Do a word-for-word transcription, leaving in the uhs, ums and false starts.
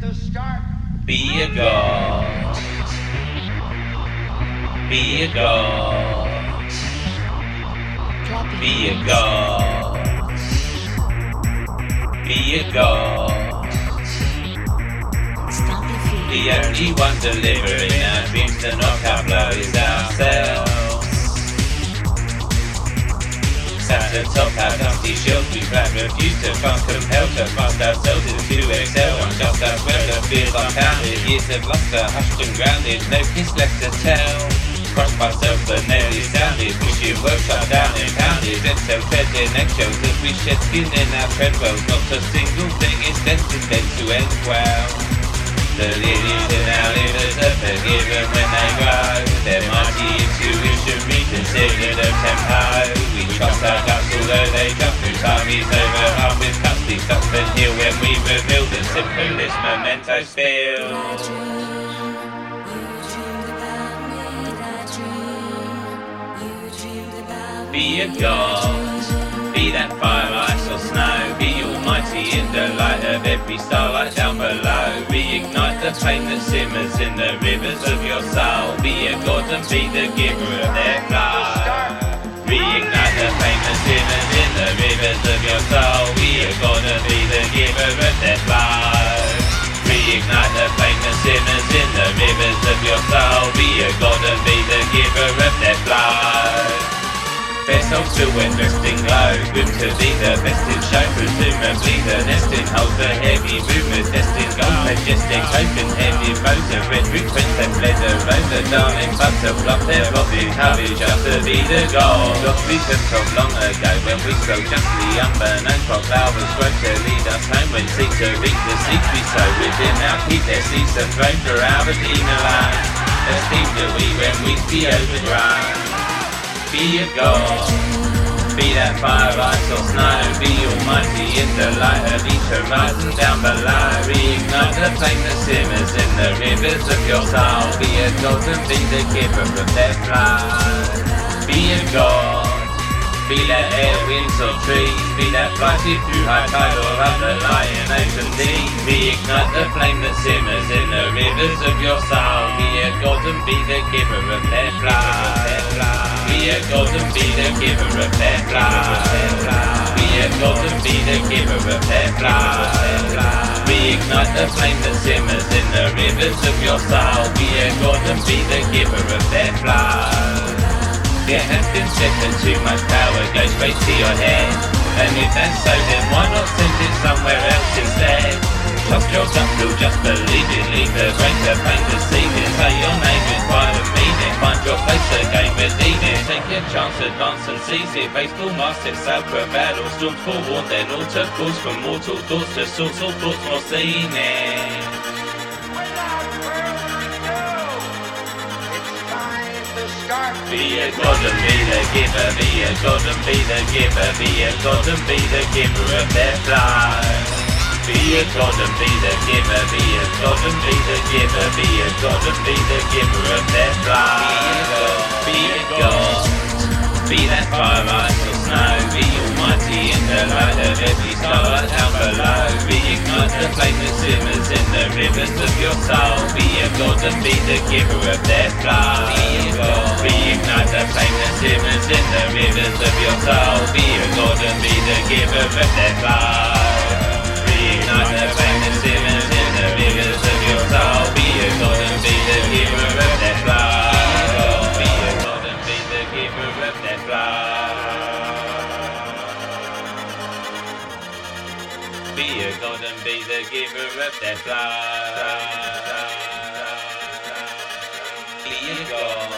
to start. Be a god. Be a god. Be a god. Be a god. The only one delivering our dreams to knock our blows ourselves. At the top, our dusty shells, we flat refuse to come compelled to fast ourselves into excel. I'm just as well the fears uncounted, years of luster, hushed and grounded, no kiss left to tell. Crushed myself but nearly sounded, wishing work shut down and pounded. Then so fed in eggshells as we shed skin in our treadwells. Not a single thing is destined then to end well. The lilies in our livers are forgiven when they grow. Their mighty intuition reconsidered a tempo. We trust our guts although they jump through time is over. Half with cuts, these ducks then heal when we reveal the simplest mementos feel. Be a god, be that fire, ice or snow. Be almighty in the light of every starlight down below. Reignite the flame that simmers in the rivers of your soul. Be a god and be the giver of their flow. Reignite the flame that simmers in the rivers of your soul. Be a god and be the giver of their flow. Reignite the flame that simmers in the rivers of your soul. Be a god and be the giver of their flow. Their souls still when resting low. Good to be the best in show. Presumably the nesting holds the heavy movement. Destined gold, majestic token. Heavy foes and red footprints that fled the road. The darling buds have fluffed their robin courage just to be the god. Lost vision from long ago when we so justly unbeknown. Crop flowers grow to lead us home. When seek to reap the seeds we sow within our keep their seeds are thrown for our redeemer alone. Esteem do we when we be overgrown. Be a god, be that fire, ice or snow. Be almighty in the light of each horizon down below. Reignite the flame that simmers in the rivers of your soul. Be a god and be the giver of their flow. Be a god, be that air, winds or trees. Be that flighted through high tide or underlying ocean deep. Reignite the flame that simmers in the rivers of your soul. Be a god and be the giver of their flow. Be a god and be the giver of their flow. Be a god and be the giver of their flow. Reignite the flame that simmers in the rivers of your soul. Be a god and be the giver of their flow. It has been said that too much power goes straight to your head. And if that's so, then why not send it somewhere else instead? Trust your gut, you'll just believe it. Leave the greater pain deceiving. Say your name with pride and meaning. Find your place again, redeem it. Take your chance, advance and seize it. Baseball massive, Salva battle. Storms forewarned, then alter course. From mortal thoughts to source, all thoughts more seen it. Be a god and be the giver, be a god and be the giver, be a god and be the giver of their flow. Be a god and be the giver, be a god and be the giver, be a god and be the giver of their flow. Be a god, be that fire, ice or snow. Be almighty in the light of every starlight down below. Reignite the flame that simmers in the rivers of your soul. Be a god and be the giver of their flow. Reignite the flame that simmers in the rivers of your soul. Be a god and be the giver of their flow. Reignite the flame that simmers in the rivers of your soul. Be a god and be the giver of their flow. Be a god and be the giver of their flow. Be a god and be the giver of their flow. Be a god.